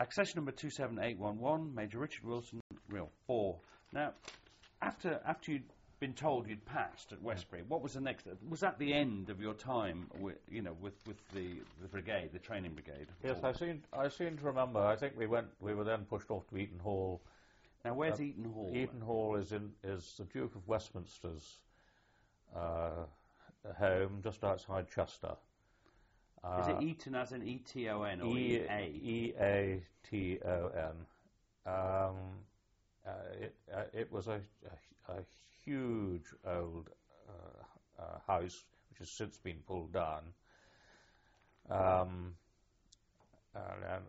Accession number 27811, Major Richard Wilson, Real 4. Now, after you'd been told you'd passed at Westbury, what was the next? Was that the end of your time with the brigade, the training brigade? Yes, I seem to remember. I think we were then pushed off to Eaton Hall. Now, where's Eaton Hall? Eaton Hall is the Duke of Westminster's home, just outside Chester. Is it Eton as in E-T-O-N or E-A? E-A-T-O-N. It was a huge old house which has since been pulled down, and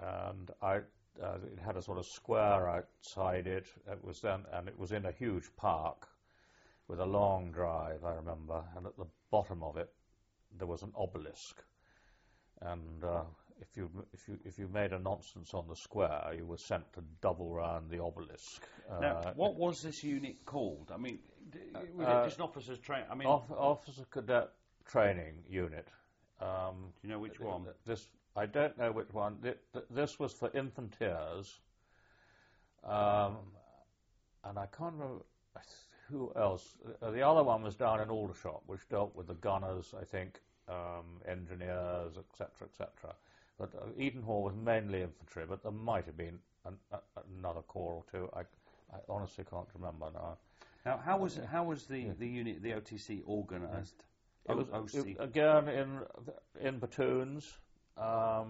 it had a sort of square outside it. It was in a huge park with a long drive, I remember, and at the bottom of it there was an obelisk. And if you made a nonsense on the square, you were sent to double round the obelisk. Now, what was this unit called? I mean, was it just an officers' training? I mean, officer cadet training unit. Do you know which one? I don't know which one. This was for infanteers, and I can't remember who else. The other one was down in Aldershot, which dealt with the gunners, I think. Engineers, etc., etc. But Eaton Hall was mainly infantry, but there might have been another corps or two. I honestly can't remember now. Now, how was the unit, the OTC, organised? It was again in platoons. A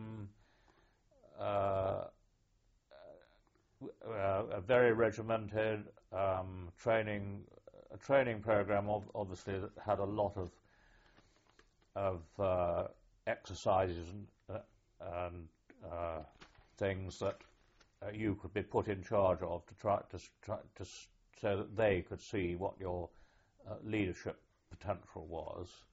very regimented training program, obviously, that had a lot of exercises and things that you could be put in charge of to try to so that they could see what your leadership potential was,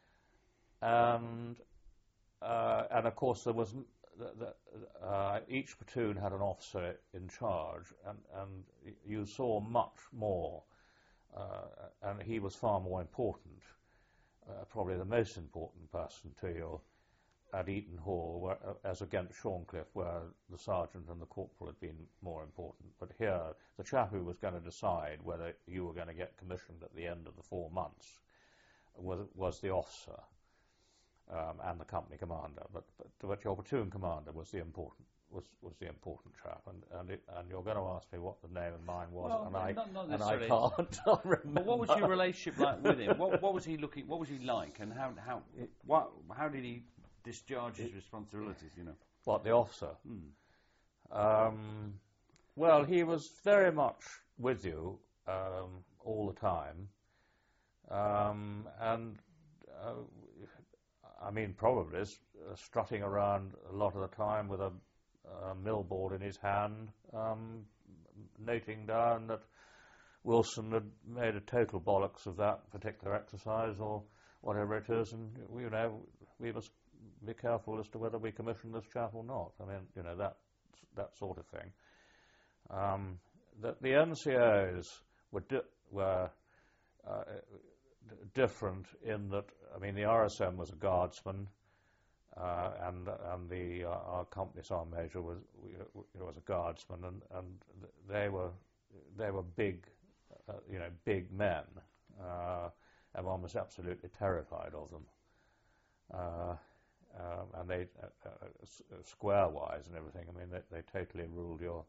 and of course there was each platoon had an officer in charge, and you saw much more, and he was far more important. Probably the most important person to you at Eaton Hall, as against Shorncliffe, where the sergeant and the corporal had been more important. But here, the chap who was going to decide whether you were going to get commissioned at the end of the 4 months was the officer and the company commander. But your platoon commander was the important chap, and you're going to ask me what the name of mine was, well, and I can't remember. But what was your relationship like with him? What was he looking? What was he like, and how did he discharge his responsibilities? What, the officer? Well, he was very much with you all the time, and I mean, probably strutting around a lot of the time with a millboard in his hand, noting down that Wilson had made a total bollocks of that particular exercise or whatever it is, and we must be careful as to whether we commission this chap or not. I mean, that sort of thing. The NCOs were different in that, I mean, the RSM was a guardsman, and our company sergeant major was a guardsman, and they were big, big men, and one was absolutely terrified of them, and they square wise and everything. I mean, they totally ruled your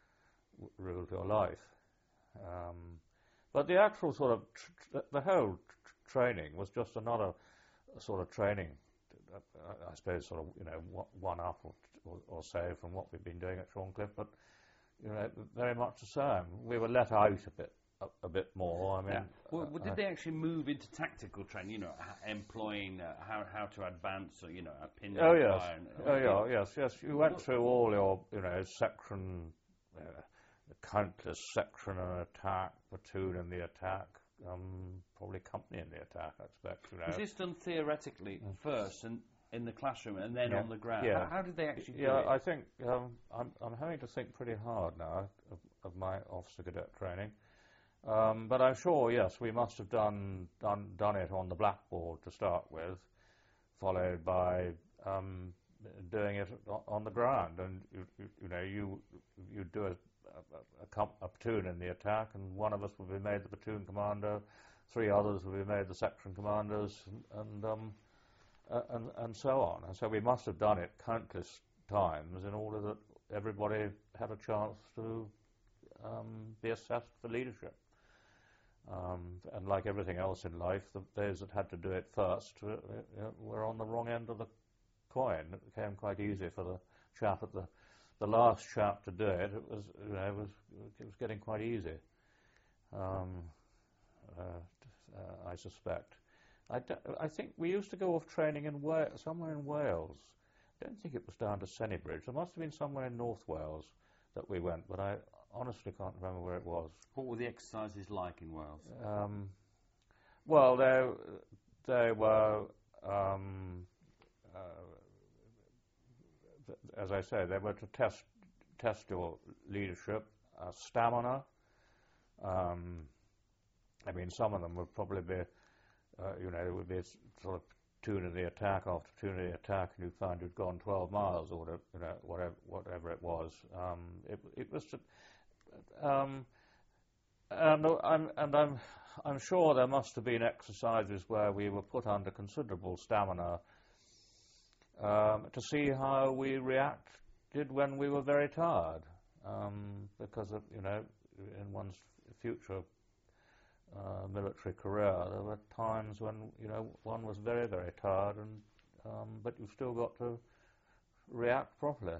life. But the actual sort of the whole training was just another sort of training, I suppose, sort of one up or so from what we've been doing at Shorncliffe, but very much the same. We were let out a bit more. I mean, did they actually move into tactical training? Employing how to advance, a pin. Oh yes, yes. You went through all your section. Countless section and attack, platoon in the attack, probably company in the attack, I expect. Was this done theoretically first and in the classroom and then on the ground? Yeah. How did they actually do it? I think I'm having to think pretty hard now of my officer cadet training. But I'm sure, yes, we must have done it on the blackboard to start with, followed by doing it on the ground, and you do a platoon in the attack, and one of us would be made the platoon commander, 3 others would be made the section commanders, and so on. And so we must have done it countless times in order that everybody had a chance to be assessed for leadership. And like everything else in life, those that had to do it first were on the wrong end of the coin. It became quite easy for the chap at the last chap to do it. It was getting quite easy. I suspect. I think we used to go off training in somewhere in Wales. I don't think it was down to Sennybridge. There must have been somewhere in North Wales that we went, but I honestly can't remember where it was. What were the exercises like in Wales? Well, they were, as I say, they were to test your leadership, stamina. I mean, some of them would probably be, it would be sort of platoon in the attack after platoon in the attack, and you'd find you'd gone 12 miles or whatever it was. It was, and I'm sure there must have been exercises where we were put under considerable stamina to see how we reacted when we were very tired, because of, in one's future military career, there were times when one was very, very tired, and but you've still got to react properly.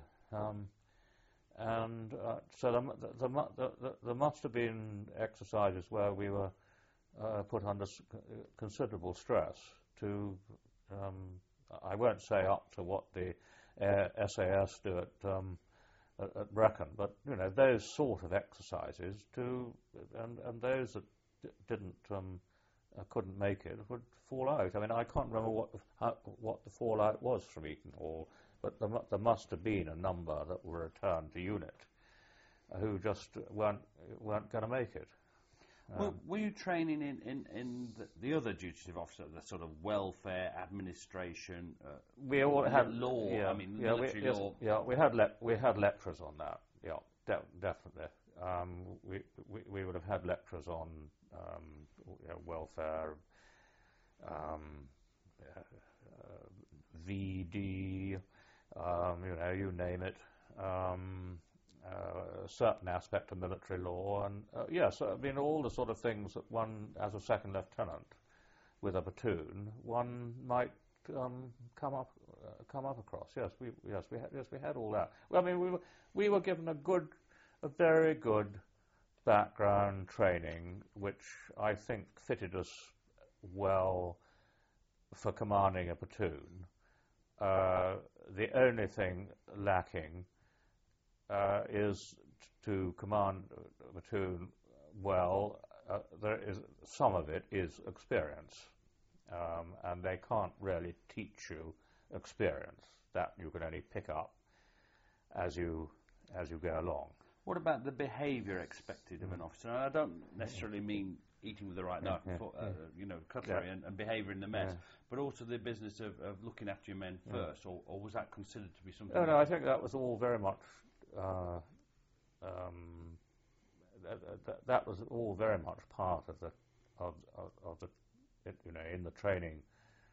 So there must have been exercises where we were put under considerable stress to, I won't say up to what the SAS do at Brecon, but those sort of exercises and those that couldn't make it would fall out. I mean, I can't remember what the fallout was from Eton Hall, but there must have been a number that were returned to unit who just weren't going to make it. Well, were you training in the other duties of officer, the sort of welfare, administration, we all had law? Yeah, I mean, military law. Yeah, we had lectures on that. Yeah, definitely. We would have had lectures on welfare, VD, you name it. A certain aspect of military law, and yes, I mean all the sort of things that one, as a second lieutenant with a platoon, one might come up across. Yes, we had all that. Well, I mean, we were given a very good background training, which I think fitted us well for commanding a platoon. The only thing lacking is to command a platoon well. There is some of it is experience, and they can't really teach you experience. That you can only pick up as you go along. What about the behaviour expected of an officer? And I don't necessarily mean eating with the right knife, cutlery and behaviour in the mess, but also the business of looking after your men first, or was that considered to be something? No, I think that was all very much. That was all very much part of the in the training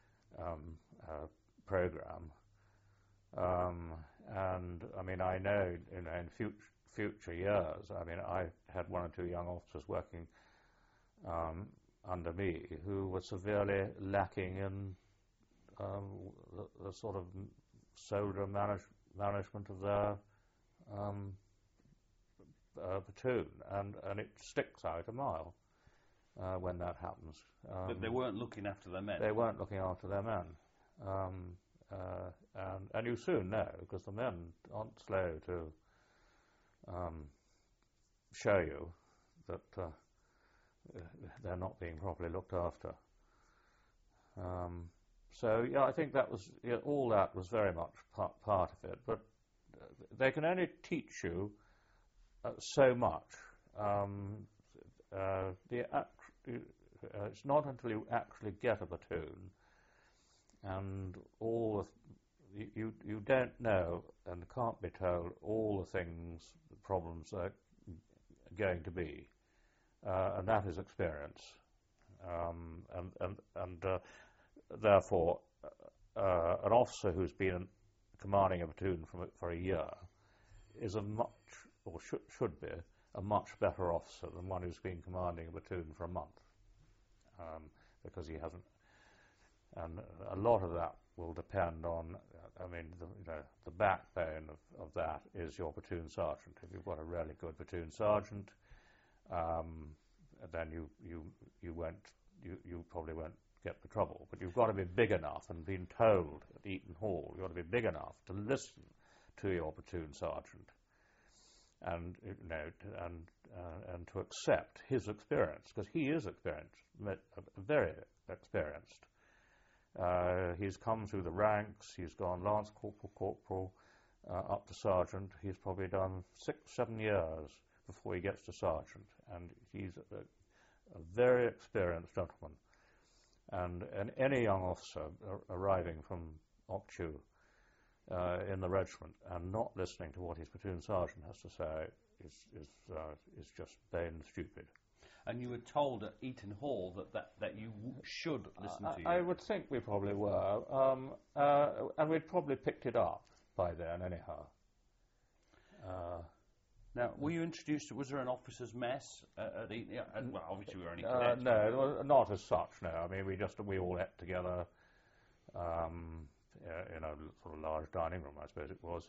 program. And I mean, I know in future years, I mean, I had 1 or 2 young officers working under me who were severely lacking in the sort of soldier management of their platoon, and it sticks out a mile when that happens. But they weren't looking after their men. They weren't looking after their men. And you soon know, because the men aren't slow to show you that they're not being properly looked after. So yeah, I think that was all that was very much part of it. But they can only teach you so much. It's not until you actually get a platoon and all you don't know and can't be told all the things, the problems are going to be, and that is experience, and therefore an officer who's been commanding a platoon for a year is a much, or should be, a much better officer than one who's been commanding a platoon for a month, because he hasn't. And a lot of that will depend on, I mean, the backbone of that is your platoon sergeant. If you've got a really good platoon sergeant, then you probably won't get the trouble. But you've got to be big enough, and been told at Eton Hall, you've got to be big enough to listen to your platoon sergeant, and and to accept his experience, because he is experienced, very experienced. He's come through the ranks. He's gone lance corporal, up to sergeant. He's probably done 6-7 years before he gets to sergeant, and he's a very experienced gentleman. And any young officer arriving from Okchu in the regiment and not listening to what his platoon sergeant has to say is just plain stupid. And you were told at Eton Hall that you should listen to you. I would think we probably were, and we'd probably picked it up by then anyhow. Now, were you introduced? Was there an officers' mess at Eton? Well, obviously we were only cadets. No, not as such. No, I mean we all ate together in a sort of large dining room, I suppose it was.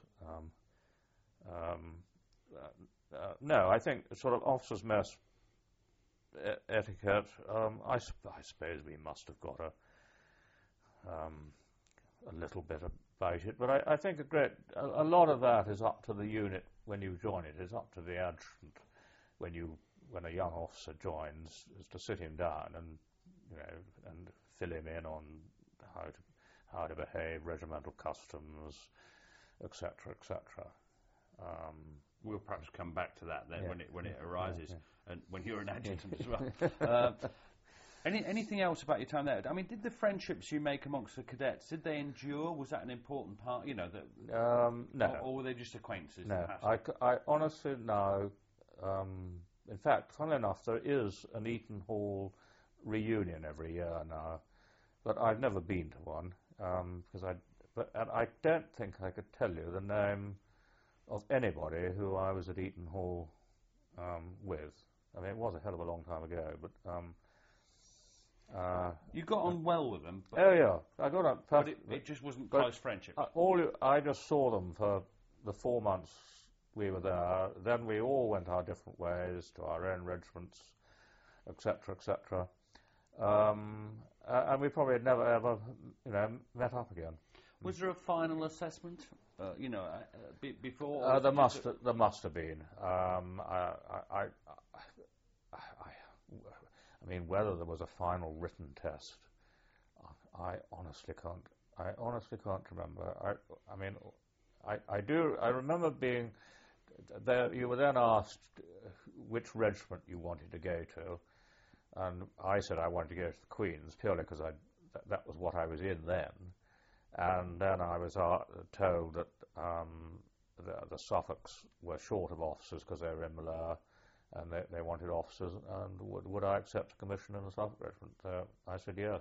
No, I think sort of officers' mess etiquette. I suppose we must have got a little bit about it, but I think a lot of that is up to the unit when you join it. It's up to the adjutant when a young officer joins, is to sit him down and fill him in on how to behave, regimental customs, etc., etc. We'll perhaps come back to that then when it arises, and when you're an adjutant as Yeah. well. Anything else about your time there? I mean, did the friendships you make amongst the cadets, did they endure? Was that an important part? No. Or were they just acquaintances? No, I honestly no. In fact, funnily enough, there is an Eton Hall reunion every year now, but I've never been to one because I don't think I could tell you the name of anybody who I was at Eton Hall with. I mean, it was a hell of a long time ago, but. You got on well with them. Oh yeah, I got on perfect. But it just wasn't close friendship. I just saw them for the 4 months we were there. Then we all went our different ways to our own regiments, etc., etc. And we probably never ever, met up again. Was there a final assessment? Before? There must have been. I mean, whether there was a final written test, I honestly can't remember. I remember being there. You were then asked which regiment you wanted to go to, and I said I wanted to go to the Queen's purely because that was what I was in then. And then I was told that the Suffolks were short of officers because they were in Malaya, and they wanted officers, and would I accept a commission in the Suffolk Regiment? So I said yes,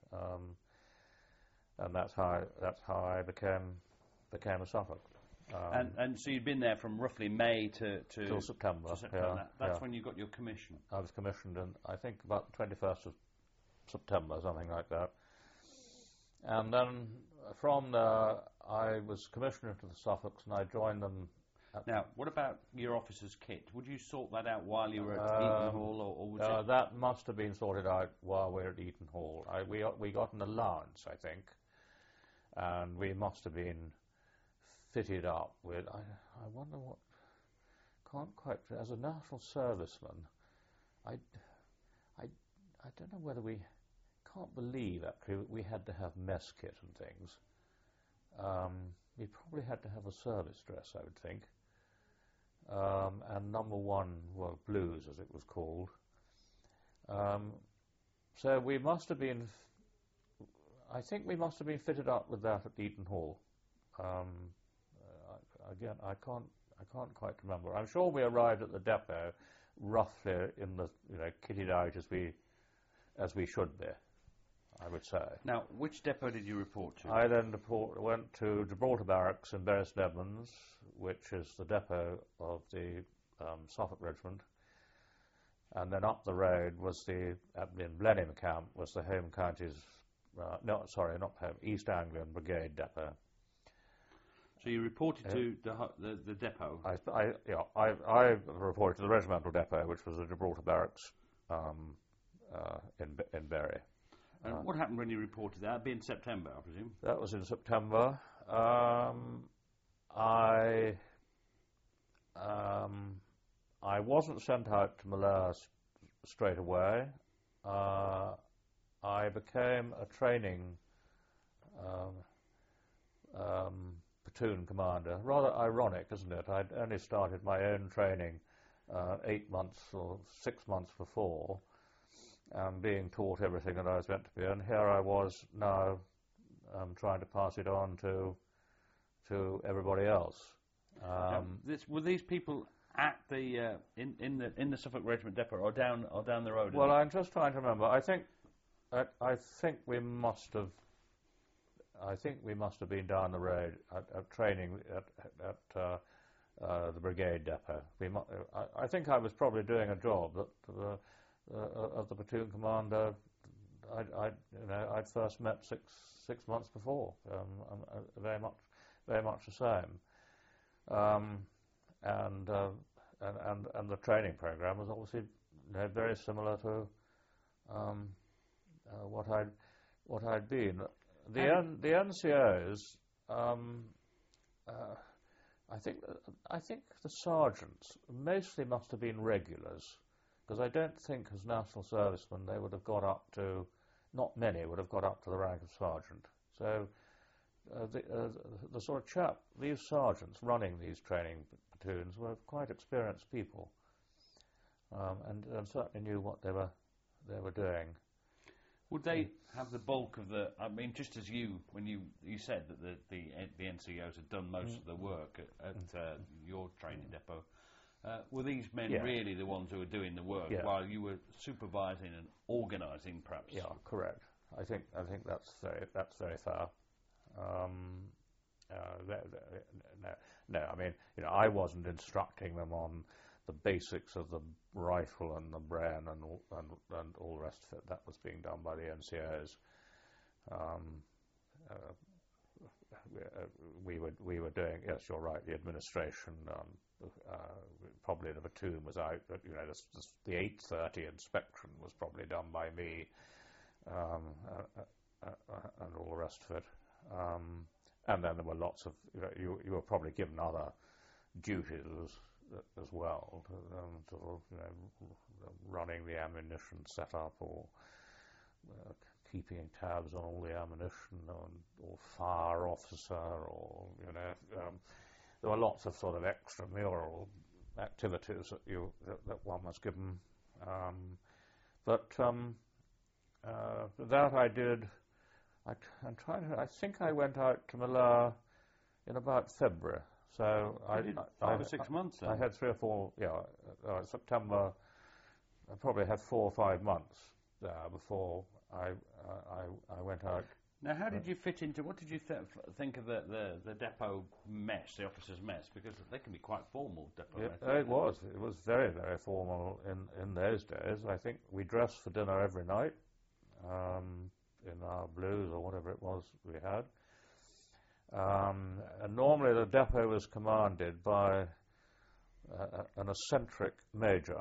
and that's how I became a Suffolk. And so you'd been there from roughly May till September. That's when you got your commission. I was commissioned in, I think, about the 21st of September, something like that. And then from there, I was commissioned into the Suffolks, and I joined them. Now, what about your officer's kit? Would you sort that out while you were at Eton Hall, or would you? That must have been sorted out while we were at Eton Hall. We got an allowance, I think, and we must have been fitted up with. I wonder what. Can't quite. As a national serviceman, I don't know whether we. Can't believe actually we had to have mess kit and things. We probably had to have a service dress, I would think. And number one, well, blues as it was called. So we must have been. I think we must have been fitted up with that at Eton Hall. Again, I can't quite remember. I'm sure we arrived at the depot roughly in the kitted out as we should be, I would say. Now, which depot did you report to? I then went to Gibraltar Barracks in Bury St Edmunds, which is the depot of the Suffolk Regiment, and then up the road was in Blenheim Camp was the Home Counties, not Home, East Anglian Brigade depot. So you reported to the depot? I reported to the regimental depot, which was the Gibraltar Barracks in Bury. And what happened when you reported that? That'd be in September, I presume? That was in September. I wasn't sent out to Malaya straight away. I became a training platoon commander. Rather ironic, isn't it? I'd only started my own training 8 months or 6 months before, being taught everything that I was meant to be, and here I was now trying to pass it on to everybody else. Um, were these people at the in the Suffolk Regiment depot or down the road? Well, I'm just trying to remember. I think we must have. I think we must have been down the road at training at the brigade depot. I think I was probably doing a job that of the platoon commander I'd first met six months before. Very much the same. And the training program was obviously very similar to what I'd been. The NCOs, I think the sergeants mostly must have been regulars, because I don't think as national servicemen they would have got up to, not many would have got up to the rank of sergeant. So the sort of chap, these sergeants running these training platoons were quite experienced people, and certainly knew what they were doing. Would they have the bulk of the? I mean, just as when you said that the NCOs had done most of the work at your training depot, were these men really the ones who were doing the work while you were supervising and organising, perhaps? Yeah, correct. I think that's very fair. No, I mean, I wasn't instructing them on the basics of the rifle and the Bren and all the rest of it. That was being done by the NCOs. We were doing, yes, you're right, the administration. Probably the platoon was out, but the 8:30 inspection was probably done by me, and all the rest of it. And then there were lots of, you were probably given other duties as well, sort of, running the ammunition setup or keeping tabs on all the ammunition, or fire officer, or there were lots of sort of extramural activities that one was given. But that I did. I think I went out to Malaya in about February. So I did 5 or 6 months then? I had 3 or 4. September. I probably had 4 or 5 months there before I went out. Now, how did you fit into? What did you think of the depot mess, the officers' mess? Because they can be quite formal. Depot mess. It was very, very formal in those days. I think we dressed for dinner every night in our blues or whatever it was we had. And normally the depot was commanded by an eccentric major.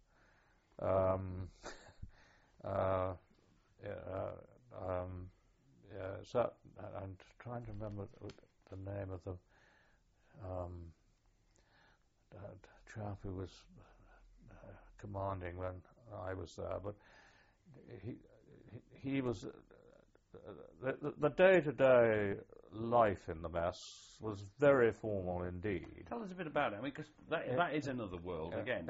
So I'm trying to remember the name of the chap who was commanding when I was there, but he was the day-to-day life in the mess was very formal indeed. Tell us a bit about it. I mean, because that is another world again.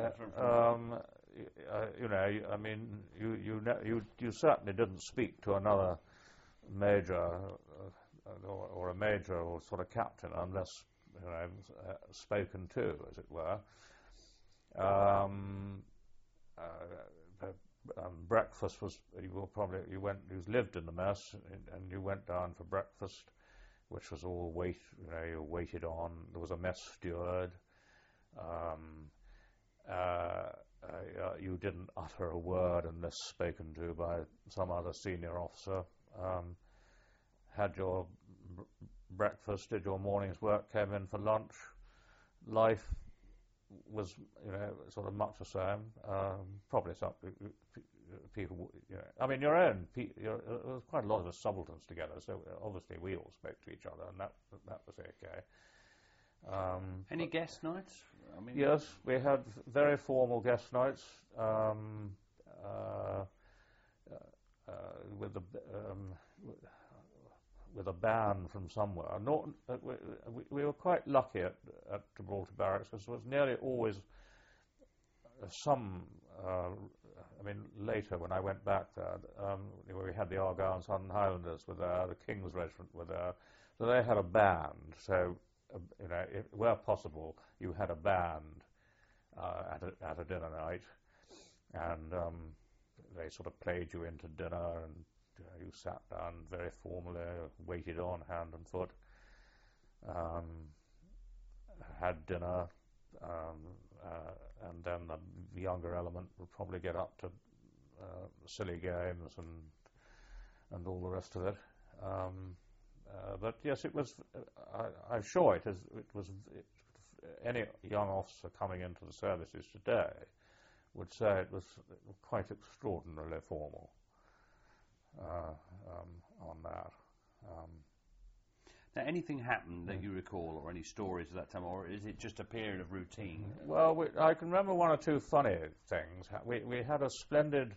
I mean, you certainly didn't speak to another major or a major or sort of captain, unless spoken to, as it were. Breakfast was you lived in the mess and you went down for breakfast, which was all you waited on. There was a mess steward. You didn't utter a word unless spoken to by some other senior officer. Had your breakfast, did your morning's work, came in for lunch. Life was, sort of much the same. Probably some people, I mean, there was quite a lot of us subalterns together, so obviously we all spoke to each other, and that was okay. Any guest nights? I mean, yes, we had very formal guest nights with a band from somewhere. We were quite lucky at Gibraltar Barracks because there was nearly always some. Later when I went back there, we had the Argyll and Southern Highlanders were there, the King's Regiment were there, so they had a band. So, where possible, you had a band at a dinner night, and they sort of played you into dinner, and you sat down very formally, waited on hand and foot, had dinner, and then the younger element would probably get up to silly games and all the rest of it. But yes, it was. I'm sure it was. Any young officer coming into the services today would say it was quite extraordinarily formal on that. Now, anything happened that you recall, or any stories of that time, or is it just a period of routine? Well, I can remember one or two funny things. We had a splendid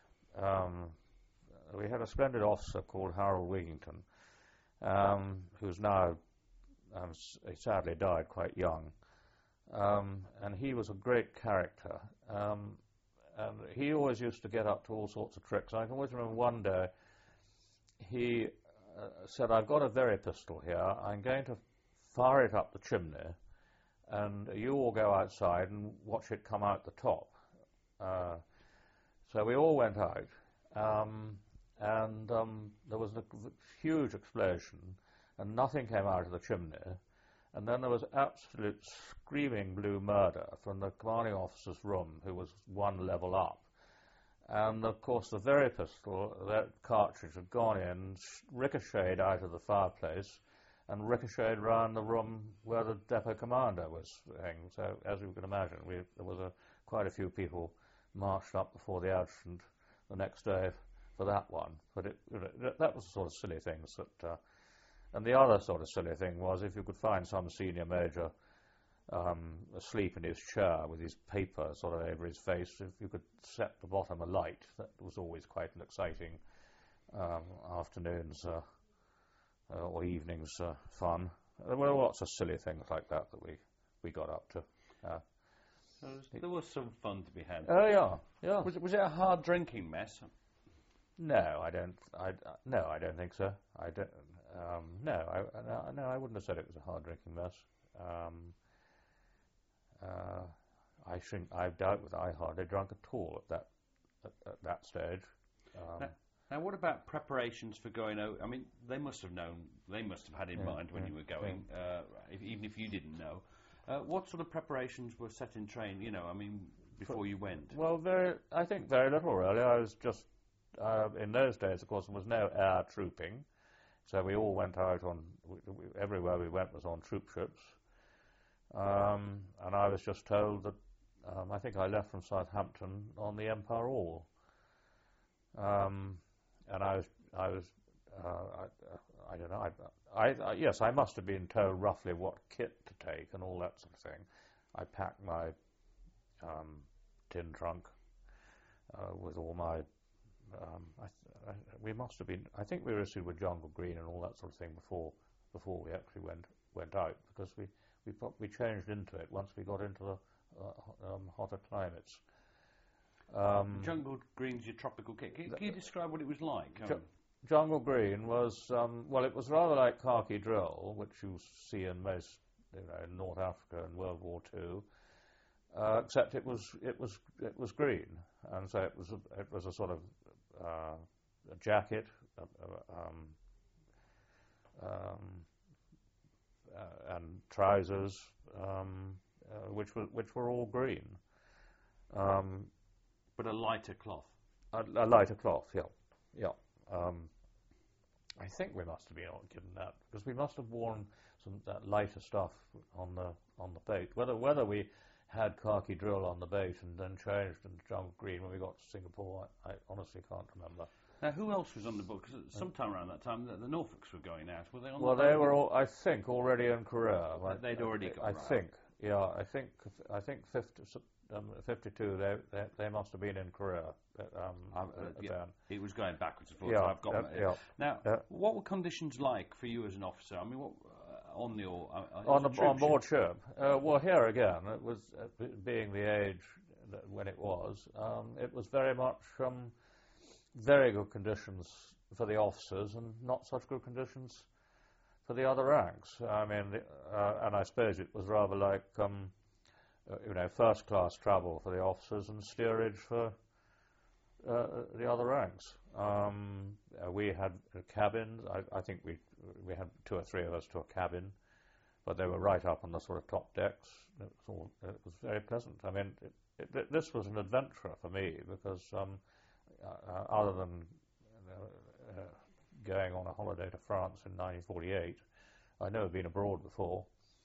officer called Harold Wigington, who's now he sadly died quite young, and he was a great character. And he always used to get up to all sorts of tricks. I can always remember one day he said, "I've got a Very pistol here. I'm going to fire it up the chimney, and you all go outside and watch it come out the top." So we all went out, and there was a huge explosion, and nothing came out of the chimney. And then there was absolute screaming blue murder from the commanding officer's room, who was one level up. And, of course, the Very pistol, that cartridge had gone in, ricocheted out of the fireplace, and ricocheted round the room where the depot commander was hanging. So, as you can imagine, there was quite a few people marched up before the adjutant the next day for that one. But that was the sort of silly things that... and the other sort of silly thing was if you could find some senior major asleep in his chair with his paper sort of over his face, if you could set the bottom alight, that was always quite an exciting afternoons or evenings fun. There were lots of silly things like that we got up to. There was some fun to be had. Oh yeah. Was it a hard drinking mess? No, I don't. No, I don't think so. I don't. No, I wouldn't have said it was a hard drinking mess. I doubt that I hardly drank at all at that stage. Now, what about preparations for going out? I mean, they must have known. They must have had in mind when you were going, even if you didn't know. What sort of preparations were set in train? Before you went. Well, I think very little really. I was just in those days, of course, there was no air trooping. So we all went out everywhere we went was on troop ships. And I was just told that, I think I left from Southampton on the Empire All. And I don't know, yes, I must have been told roughly what kit to take and all that sort of thing. I packed my tin trunk with all my, we must have been, I think we were issued with Jungle Green and all that sort of thing before we actually went out, because we changed into it once we got into the hotter climates. Jungle Green's your tropical kit. Can you describe what it was like? Jungle Green was, well, it was rather like khaki drill, which you see in most, in North Africa in World War II, except it was green, and so it was a sort of a jacket, and trousers, which were all green. But a lighter cloth. A lighter cloth, yeah. I think we must have been given that because we must have worn some that lighter stuff on the boat. Whether we had khaki drill on the boat and then changed into jungle green when we got to Singapore, I honestly can't remember. Now, who else was on the boat? Because sometime around that time, the Norfolks were going out. Were they on? Well, the boat? They were all, I think, already in Korea. They'd already gone. I think, yeah. I think 52. They must have been in Korea. It was going backwards and forwards. Yeah, I've got yeah. Now, what were conditions like for you as an officer? I mean, what on board ship? Well, here again, it was being the age when it was very much very good conditions for the officers and not such good conditions for the other ranks. I mean, and I suppose it was rather like first class travel for the officers and steerage for the other ranks. We had cabins. I think we had 2 or 3 of us to a cabin, but they were right up on the sort of top decks. It was very pleasant. I mean, this was an adventure for me because other than going on a holiday to France in 1948, I'd never been abroad before.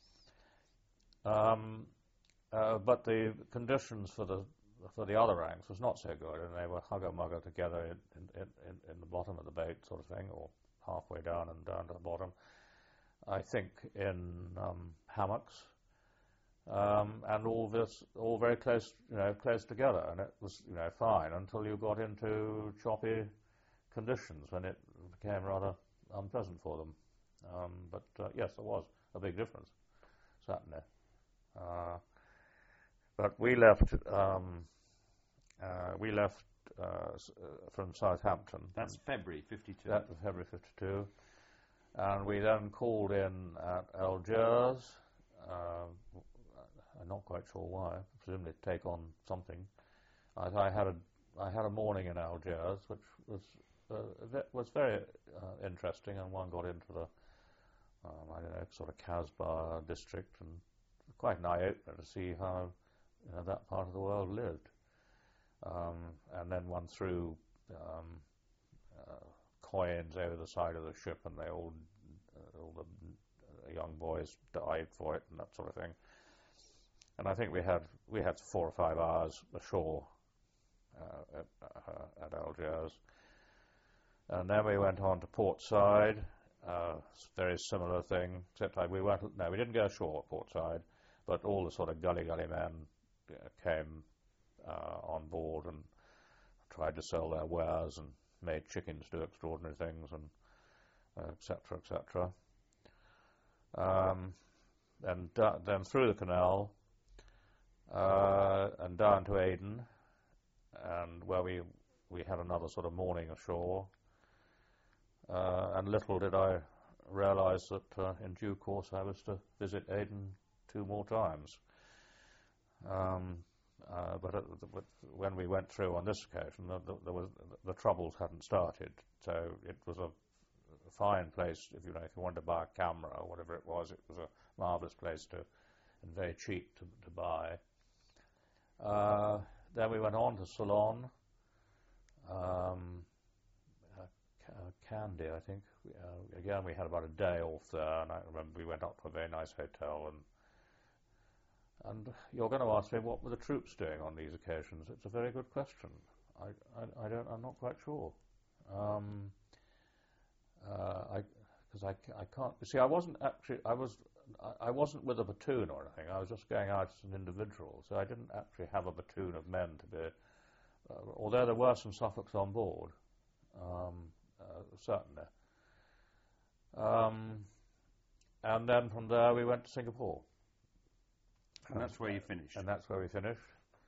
But the conditions for the other ranks was not so good, and they were hugger-mugger together in the bottom of the boat, sort of thing, or halfway down and down to the bottom. I think in hammocks, and all very close together, and it was fine until you got into choppy conditions when it became rather unpleasant for them. But yes, there was a big difference, certainly. But we left from Southampton. That's February 52. That was February 52. And we then called in at Algiers. I'm not quite sure why. Presumably to take on something. I had a morning in Algiers, which was very interesting, and one got into the sort of Casbah district, and quite an eye-opener to see how that part of the world lived. And then one threw coins over the side of the ship, and all the young boys died for it, and that sort of thing. And I think we had 4 or 5 hours ashore at Algiers, and then we went on to Port Said. Very similar thing, except we didn't go ashore at Port Said, but all the sort of gully men came on board and tried to sell their wares and made chickens do extraordinary things, and etc., etc. And then through the canal and down to Aden, and where we had another sort of morning ashore. And little did I realize that in due course I was to visit Aden 2 more times. But when we went through on this occasion, the troubles hadn't started, so it was a fine place. If you wanted to buy a camera or whatever it was a marvelous place and very cheap to buy. Then we went on to Ceylon, Kandy, I think. Again, we had about a day off there, and I remember we went up to a very nice hotel. And you're going to ask me what were the troops doing on these occasions? It's a very good question. I'm not quite sure. Because I can't. You see, I wasn't with a platoon or anything. I was just going out as an individual, so I didn't actually have a platoon of men to be. Although there were some Suffolks on board, certainly. And then from there we went to Singapore. And that's where you finished. And that's where we finished.